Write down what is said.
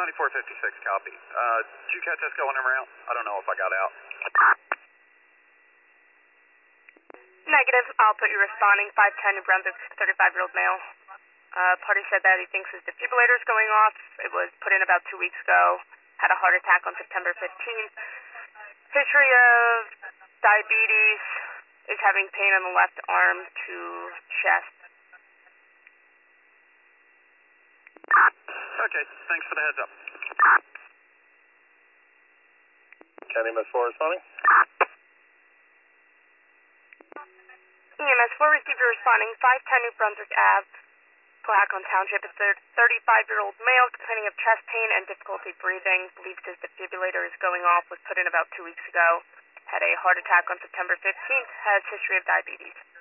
9456, copy. Did you catch us going in route? I don't know if I got out. Negative. I'll put you responding. 510 New Brunswick, 35-year-old male. Party said that he thinks his defibrillator is going off. It was put in about 2 weeks ago. Had a heart attack on September 15th. History of diabetes. Is having pain on the left arm to chest. Okay, thanks for the heads up. County MS4 responding. EMS 4 receiver responding. 510 New Brunswick Ave, Cohasset Township. It's a 35-year-old male complaining of chest pain and difficulty breathing. Believes his defibrillator is going off. Was put in about 2 weeks ago. Had a heart attack on September 15th. Has history of diabetes.